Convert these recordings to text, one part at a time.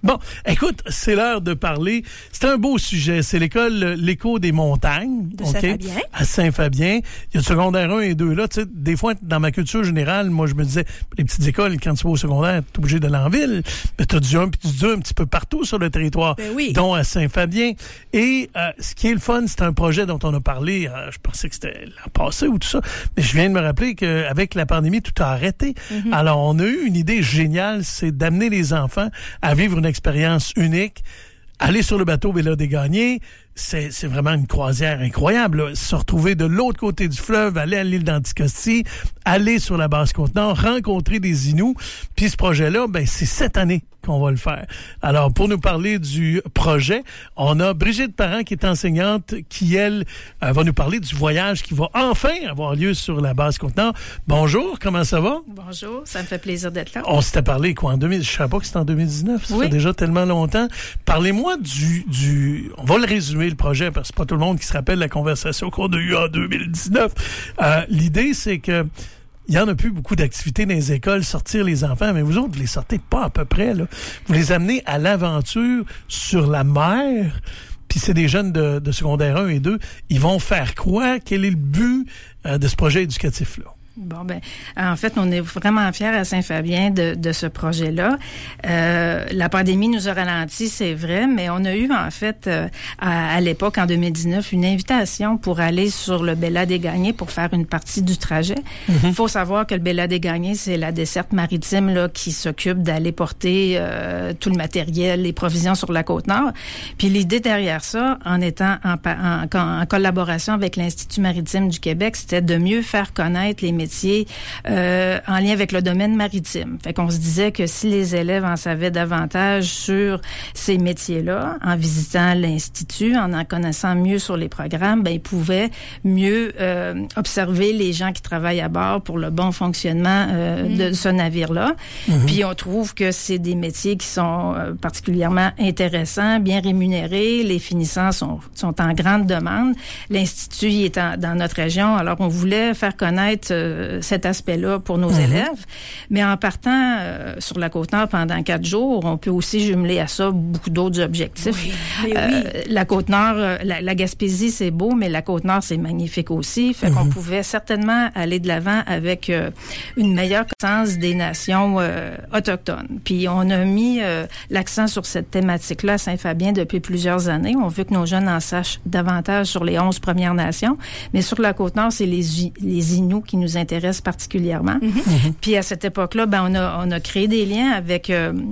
Bon, écoute, c'est l'heure de parler. C'est un beau sujet. C'est l'école L'Écho des montagnes. De Saint-Fabien. À Saint-Fabien. Il y a le secondaire 1 et 2 là. Tu sais, des fois, dans ma culture générale, moi, je me disais, les petites écoles, quand tu vas au secondaire, t'es obligé d'aller en ville. Mais t'as du 1 puis du 2 un petit peu partout sur le territoire. Ben oui. Dont à Saint-Fabien. Et ce qui est le fun, c'est un projet dont on a parlé, je pensais que c'était l'an passé ou tout ça. Mais je viens de me rappeler qu'avec la pandémie, tout a arrêté. Mm-hmm. Alors, on a eu une idée géniale, c'est d'amener les enfants à vivre une expérience unique. Aller sur le bateau Bella des Gagnés, c'est vraiment une croisière incroyable. Là. Se retrouver de l'autre côté du fleuve, aller à l'île d'Anticosti, aller sur la Basse-Côte-Nord, rencontrer des Inuits. Puis ce projet-là, ben c'est cette année qu'on va le faire. Alors, pour nous parler du projet, on a Brigitte Parent qui est enseignante, qui, elle, va nous parler du voyage qui va enfin avoir lieu sur la Basse-Côte-Nord. Bonjour, comment ça va? Bonjour, ça me fait plaisir d'être là. On s'était parlé, quoi, en 2000, je ne savais pas que c'était en 2019, ça fait déjà tellement longtemps. Parlez-moi du... On va le résumer, le projet, parce que c'est pas tout le monde qui se rappelle la conversation qu'on a eue en 2019. L'idée, c'est que il y en a plus beaucoup d'activités dans les écoles, sortir les enfants, mais vous autres, vous les sortez pas à peu près, là. Vous les amenez à l'aventure sur la mer, puis c'est des jeunes de secondaire 1 et 2. Ils vont faire quoi? Quel est le but de ce projet éducatif-là? Bon, ben, en fait, on est vraiment fiers à Saint-Fabien de ce projet-là. La pandémie nous a ralenti, c'est vrai, mais on a eu, en fait, à l'époque, en 2019, une invitation pour aller sur le Bella des Gagnés pour faire une partie du trajet. Il faut savoir que le Bella des Gagnés, c'est la desserte maritime là qui s'occupe d'aller porter tout le matériel, les provisions sur la Côte-Nord. Puis l'idée derrière ça, en étant en collaboration avec l'Institut maritime du Québec, c'était de mieux faire connaître les métiers en lien avec le domaine maritime. Fait qu'on se disait que si les élèves en savaient davantage sur ces métiers-là, en visitant l'Institut, en connaissant mieux sur les programmes, ben ils pouvaient mieux observer les gens qui travaillent à bord pour le bon fonctionnement de ce navire-là. Puis on trouve que c'est des métiers qui sont particulièrement intéressants, bien rémunérés. Les finissants sont en grande demande. L'Institut est dans notre région, alors on voulait faire connaître cet aspect-là pour nos élèves. Mais en partant sur la Côte-Nord pendant 4 jours, on peut aussi jumeler à ça beaucoup d'autres objectifs. Oui. La Côte-Nord, la Gaspésie, c'est beau, mais la Côte-Nord, c'est magnifique aussi. Fait qu'on pouvait certainement aller de l'avant avec une meilleure connaissance des nations autochtones. Puis on a mis l'accent sur cette thématique-là à Saint-Fabien depuis plusieurs années. On veut que nos jeunes en sachent davantage sur les 11 Premières Nations. Mais sur la Côte-Nord, c'est les Inuits qui nous intéresse particulièrement. Puis à cette époque-là, ben on a créé des liens avec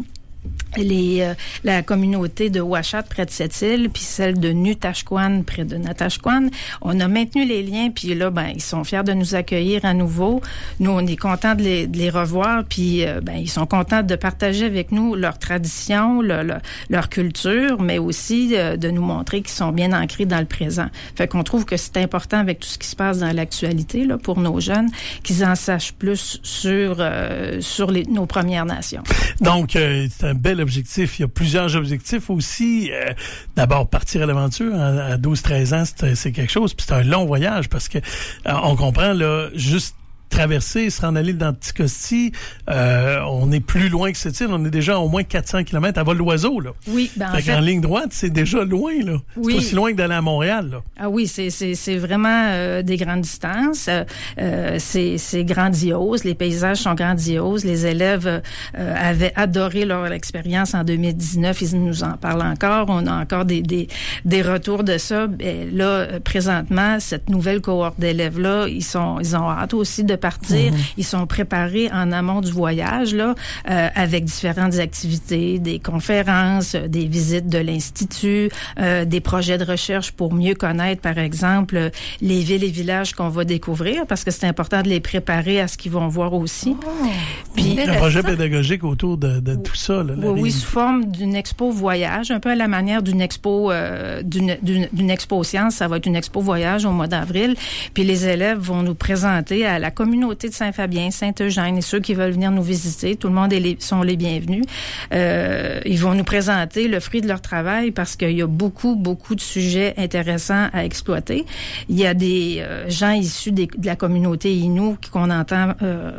la communauté de Ouachat près de cette île, puis celle de Nutashquan près de Natashquan. On a maintenu les liens, puis là, ben ils sont fiers de nous accueillir à nouveau. Nous, on est contents de les revoir, puis ben ils sont contents de partager avec nous leur tradition, leur culture, mais aussi de nous montrer qu'ils sont bien ancrés dans le présent. Fait qu'on trouve que c'est important avec tout ce qui se passe dans l'actualité là pour nos jeunes, qu'ils en sachent plus sur nos Premières Nations. Donc, c'est un bel objectif. Il y a plusieurs objectifs aussi. D'abord, partir à l'aventure à 12-13 ans, c'est quelque chose. Puis c'est un long voyage parce que on comprend, là, juste traverser, se rendre à l'île d'Anticosti, on est plus loin que cette île. On est déjà au moins 400 km à vol d'oiseau, là. Oui, ben en fait, en ligne droite, c'est déjà loin, là. Oui. C'est aussi loin que d'aller à Montréal, là. Ah oui, c'est vraiment des grandes distances. C'est grandiose. Les paysages sont grandioses. Les élèves avaient adoré leur expérience en 2019. Ils nous en parlent encore. On a encore des retours de ça. Et là, présentement, cette nouvelle cohorte d'élèves-là, ils ont hâte aussi de partir. Ils sont préparés en amont du voyage, là, avec différentes activités, des conférences, des visites de l'Institut, des projets de recherche pour mieux connaître, par exemple, les villes et villages qu'on va découvrir, parce que c'est important de les préparer à ce qu'ils vont voir aussi. Puis un projet pédagogique autour de tout ça. Là, oui, sous forme d'une expo voyage, un peu à la manière d'une expo d'une expo science. Ça va être une expo voyage au mois d'avril. Puis les élèves vont nous présenter à la communauté communauté de Saint-Fabien, Saint-Eugène et ceux qui veulent venir nous visiter, tout le monde sont les bienvenus. Ils vont nous présenter le fruit de leur travail parce qu'il y a beaucoup de sujets intéressants à exploiter. Il y a des gens issus de la communauté Innu qu'on entend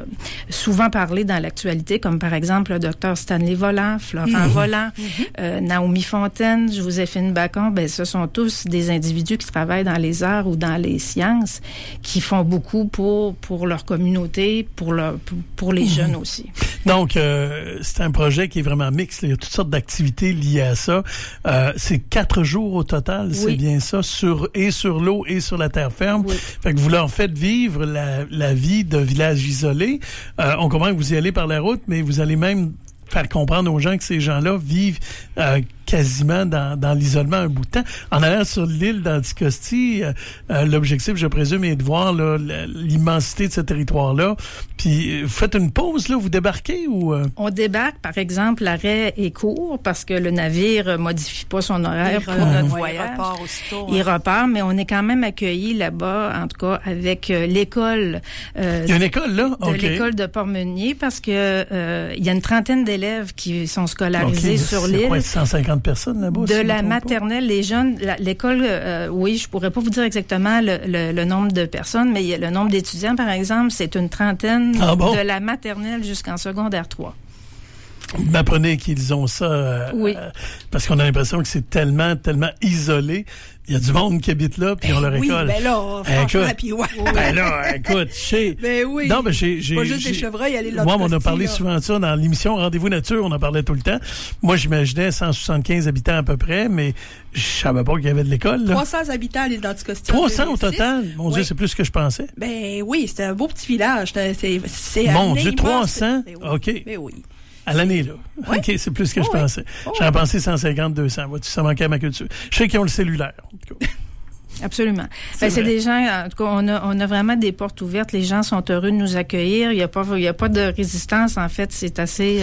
souvent parler dans l'actualité, comme par exemple le docteur Stanley Volant, Florent Volant, Naomi Fontaine, Joséphine Bacon. Ben, ce sont tous des individus qui travaillent dans les arts ou dans les sciences, qui font beaucoup pour leur communauté, pour les jeunes aussi. Donc, c'est un projet qui est vraiment mixte. Il y a toutes sortes d'activités liées à ça. C'est 4 jours au total, c'est bien ça, sur l'eau et sur la terre ferme. Oui. Fait que vous leur faites vivre la vie de village isolé. On comprend que vous y allez par la route, mais vous allez même faire comprendre aux gens que ces gens-là vivent quasiment dans l'isolement un bout de temps. En allant sur l'île d'Anticosti, l'objectif, je présume, est de voir là, l'immensité de ce territoire-là. Puis, vous faites une pause, là, vous débarquez ou... On débarque, par exemple, l'arrêt est court parce que le navire modifie pas son horaire pour notre voyage. Il repart aussitôt. Il repart, mais on est quand même accueillis là-bas, en tout cas, avec l'école. Il y a une école, là? De l'école de Port-Meunier, parce que il y a une trentaine d'élèves qui sont scolarisés sur l'île. C'est quoi, 150 personnes là-bas? De la maternelle, les jeunes, l'école, oui, je pourrais pas vous dire exactement le nombre de personnes, mais le nombre d'étudiants, par exemple, c'est une trentaine de la maternelle jusqu'en secondaire 3. Vous m'apprenez qu'ils ont ça, parce qu'on a l'impression que c'est tellement isolé. Il y a du monde qui habite là, puis on leur école. Oui, ben là, franchement, puis ouais. Ben là, écoute, Ben oui. Non, mais j'ai pas juste des chevreuils, aller là. Moi, on a parlé souvent de ça dans l'émission Rendez-vous Nature, on en parlait tout le temps. Moi, j'imaginais 175 habitants à peu près, mais je savais pas qu'il y avait de l'école, là. 300 habitants à l'île d'Anticosti. 300 au total? Mon Dieu, c'est plus que je pensais. Ben oui, c'était un beau petit village. C'est Mon Dieu, 300? Ben oui. OK. Ben oui. À l'année, là. Oui. OK, c'est plus que je pensais. J'en pensé 150, 200. Vois-tu, ça manquait à ma culture. Je sais qu'ils ont le cellulaire, en tout cas. Absolument. C'est des gens, en tout cas, on a vraiment des portes ouvertes. Les gens sont heureux de nous accueillir. Il y a pas de résistance. En fait, c'est assez,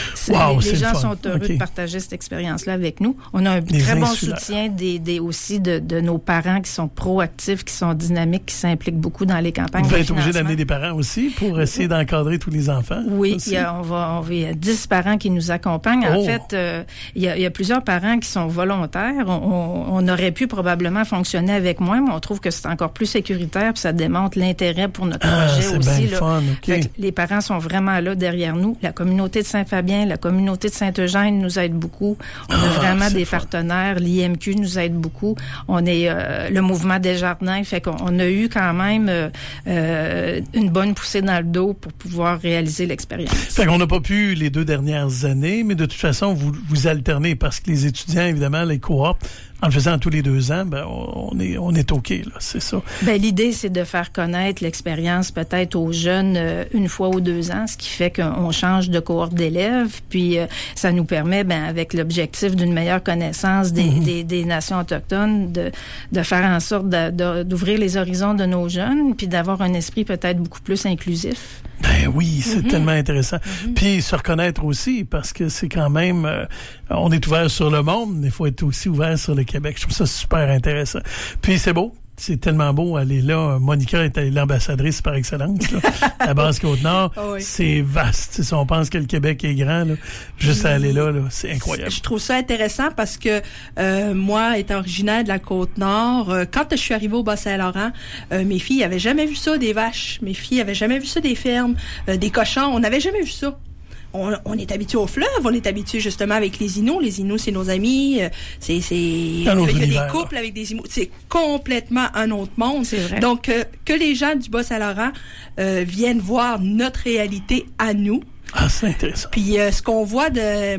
les gens sont heureux de partager cette expérience-là avec nous. On a un très bon soutien aussi de nos parents qui sont proactifs, qui sont dynamiques, qui s'impliquent beaucoup dans les campagnes. Vous êtes obligé d'amener des parents aussi pour essayer d'encadrer tous les enfants? Oui, il y a 10 parents qui nous accompagnent. En fait, il y a plusieurs parents qui sont volontaires. On aurait pu probablement fonctionner avec moi, mais on trouve que c'est encore plus sécuritaire, puis ça démontre l'intérêt pour notre projet aussi. C'est bien fun, OK. Les parents sont vraiment là derrière nous. La communauté de Saint-Fabien, la communauté de Saint-Eugène nous aide beaucoup. On a vraiment des partenaires. L'IMQ nous aide beaucoup. On est le mouvement Desjardins, fait qu'on a eu quand même une bonne poussée dans le dos pour pouvoir réaliser l'expérience. Fait qu'on n'a pas pu les 2 dernières années, mais de toute façon, vous alternez parce que les étudiants, évidemment, les cohortes, en le faisant tous les 2 ans, ben on est OK, là, c'est ça. Ben l'idée, c'est de faire connaître l'expérience peut-être aux jeunes 1 fois ou 2 ans, ce qui fait qu'on change de cohorte d'élèves, puis ça nous permet, avec l'objectif d'une meilleure connaissance des nations autochtones, de faire en sorte d'ouvrir les horizons de nos jeunes, puis d'avoir un esprit peut-être beaucoup plus inclusif. Ben oui, c'est tellement intéressant. Puis se reconnaître aussi, parce que c'est quand même, on est ouvert sur le monde, mais il faut être aussi ouvert sur le Québec. Je trouve ça super intéressant. Puis c'est beau. C'est tellement beau aller là. Monica est l'ambassadrice par excellence, là. La Basse-Côte-Nord, c'est vaste. Si on pense que le Québec est grand, là, juste à aller là, c'est incroyable. Je trouve ça intéressant parce que moi, étant originaire de la Côte-Nord, quand je suis arrivée au Bas-Saint-Laurent, mes filles avaient jamais vu ça, des vaches. Mes filles avaient jamais vu ça, des fermes, des cochons. On n'avait jamais vu ça. On est habitué au fleuve, on est habitué justement avec les Inuits. Les Inuits, c'est nos amis. Il y a des couples avec des Inuits. C'est complètement un autre monde. C'est vrai. Donc, que les gens du Bas-Saint-Laurent viennent voir notre réalité à nous. Ah, c'est intéressant. Puis, ce qu'on voit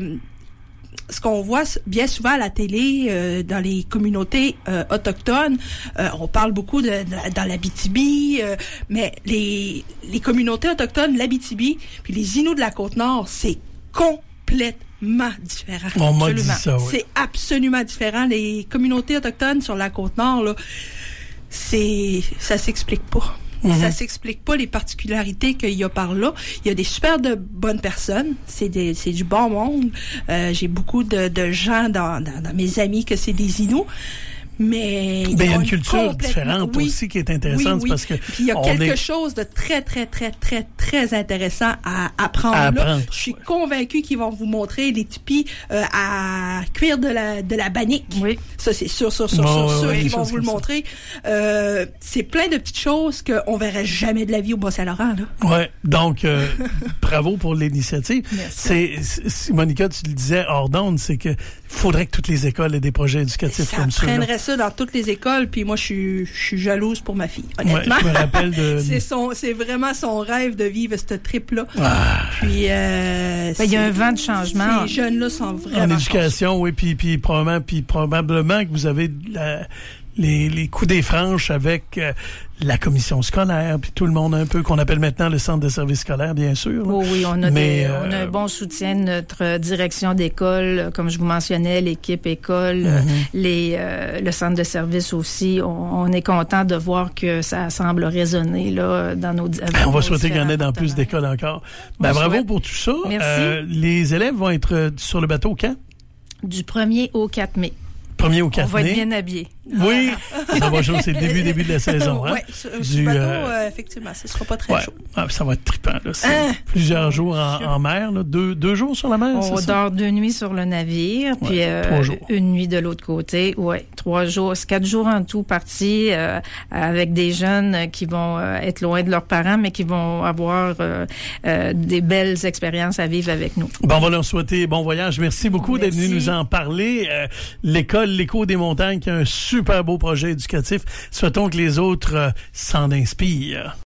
bien souvent à la télé, dans les communautés autochtones, on parle beaucoup dans l'Abitibi, mais les communautés autochtones, l'Abitibi, puis les Inuits de la Côte-Nord, c'est complètement différent. On m'a dit ça, oui. C'est absolument différent. Les communautés autochtones sur la Côte-Nord, là, ça s'explique pas. Ça s'explique pas les particularités qu'il y a par là. Il y a des super de bonnes personnes. C'est du bon monde. J'ai beaucoup de gens dans mes amis que c'est des Inuits. mais il y a une culture différente aussi qui est intéressante parce que puis il y a quelque chose de très très très très très intéressant à apprendre. Là. Je suis convaincue qu'ils vont vous montrer les tipis à cuire de la bannique. Oui. Ça c'est sûr qu'ils vont vous le montrer. C'est plein de petites choses qu'on verrait jamais de la vie au Bas-Saint-Laurent là. Ouais. Donc bravo pour l'initiative. C'est Monica, tu le disais hors d'onde, c'est que faudrait que toutes les écoles aient des projets éducatifs comme ça. Ça prendrait ça dans toutes les écoles, puis moi, je suis jalouse pour ma fille, honnêtement. Ouais, je me rappelle de... c'est vraiment son rêve de vivre ce trip-là. Puis, il y a un vent de changement. Ces jeunes-là sont vraiment... En éducation, oui, puis probablement que vous avez les coups des franches avec la commission scolaire, puis tout le monde un peu, qu'on appelle maintenant le centre de services scolaires, bien sûr. Oh oui, on a un bon soutien de notre direction d'école, comme je vous mentionnais, l'équipe école, le centre de services aussi. On est content de voir que ça semble résonner là dans nos... On va souhaiter qu'il y en ait dans plus d'écoles encore. Bravo pour tout ça. Merci. Les élèves vont être sur le bateau quand? Du 1er au 4 mai. 1er au 4 mai. On va être bien habillés. Oui, c'est le début de la saison. Hein? Oui, du bateau, effectivement, ce ne sera pas très chaud. Ça va être trippant. Là. Plusieurs jours en mer, là. Deux jours sur la mer, on dort 2 nuits sur le navire, puis 3 jours. Une nuit de l'autre côté. Oui, 3 jours, 4 jours en tout partis avec des jeunes qui vont être loin de leurs parents, mais qui vont avoir des belles expériences à vivre avec nous. Bon, on va leur souhaiter bon voyage. Merci beaucoup d'être venu nous en parler. L'école L'Écho des montagnes qui a un super beau projet éducatif. Souhaitons que les autres s'en inspirent.